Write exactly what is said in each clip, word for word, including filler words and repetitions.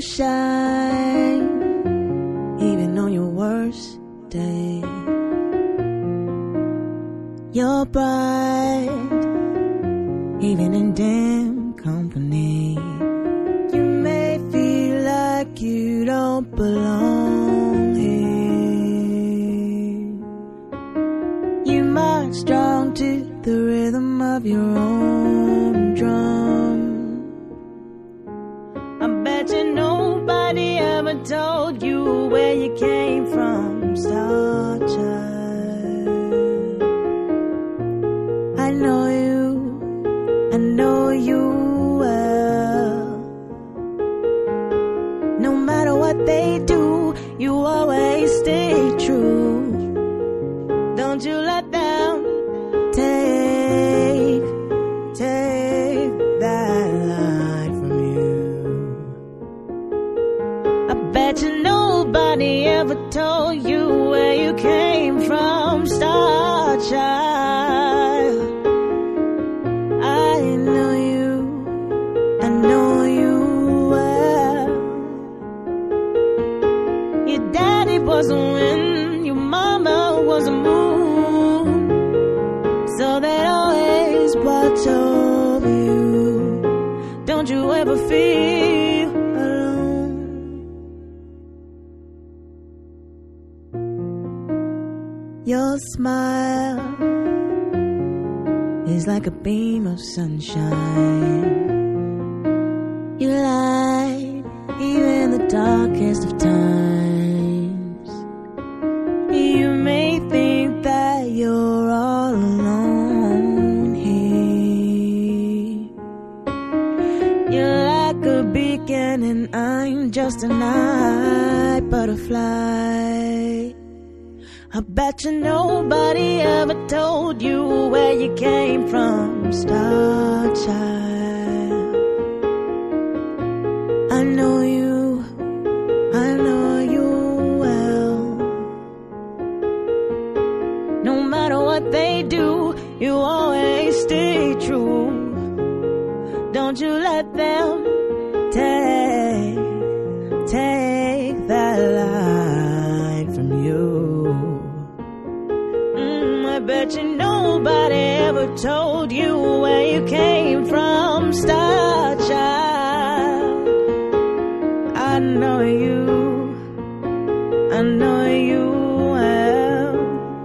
shine, even on your worst day. You're bright, even in dim company. You may feel like you don't belong here. You march strong to the rhythm of your own drum. I bet you nobody ever told you where you came from, star child. I know you, I know you well. No matter what they do, you always stay true. Don't you let them take, take that light from you. I bet you nobody ever told you where you came from, star child. I know you, I know you well. Your daddy was a wind, your mama was a moon, so they'd always watch over you. Don't you ever feel alone. Your smile is like a beam of sunshine. You light even the darkest of times. You may think that you're all alone here. You're like a beacon and I'm just a night butterfly. I bet you nobody ever told you where you came from, star child. I know you, I know you well. No matter what they do, you always stay true. Don't you let them take, take that light from you. I bet you nobody ever told you where you came from, star child. I know you, I know you well.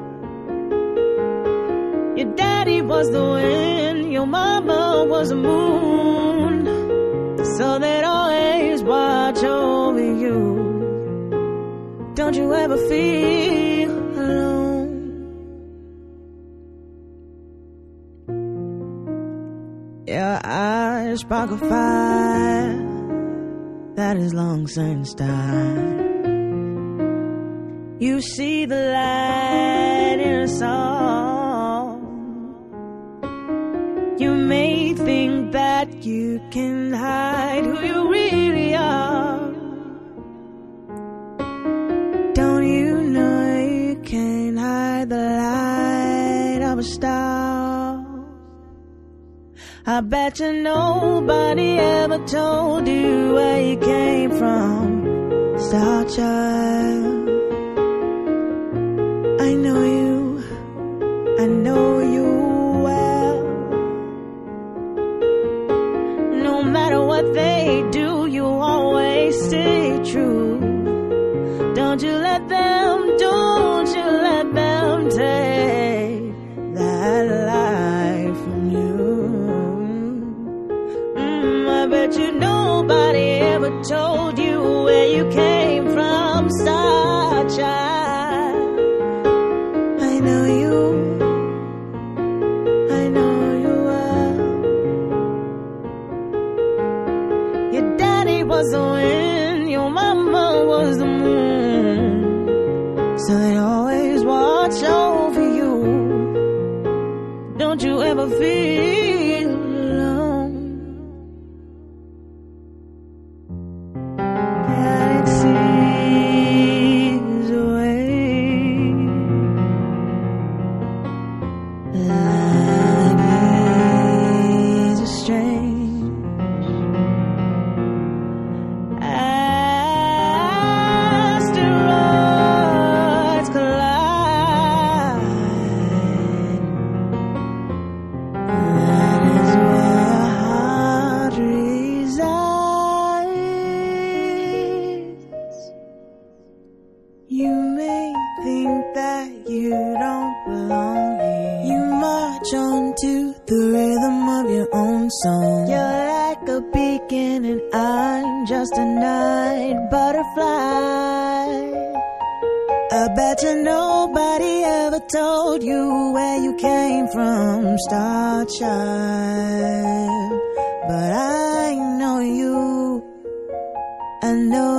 Your daddy was the wind, your mama was the moon, so they'd always watch over you. Don't you ever feel alone. Your eyes spark a fire that is long since died. You see the light in a song. You may think that you can hide who you really are. Don't you know you can't hide the light of a star? I bet you nobody ever told you where you came from, star child. I know you, I know you well. No matter what they do, you always stay true. Don't you let them, don't you let them take that light from you. I bet you nobody ever told you where you came from, star child. I know you, I know you well. Your daddy was the wind, your mama was the moon, so they always watch over you. Don't you ever feel alone. Galaxies away, like years are strange. I on to the rhythm of your own song. You're like a beacon and I'm just a night butterfly. I bet you nobody ever told you where you came from, star child. But I know you, I know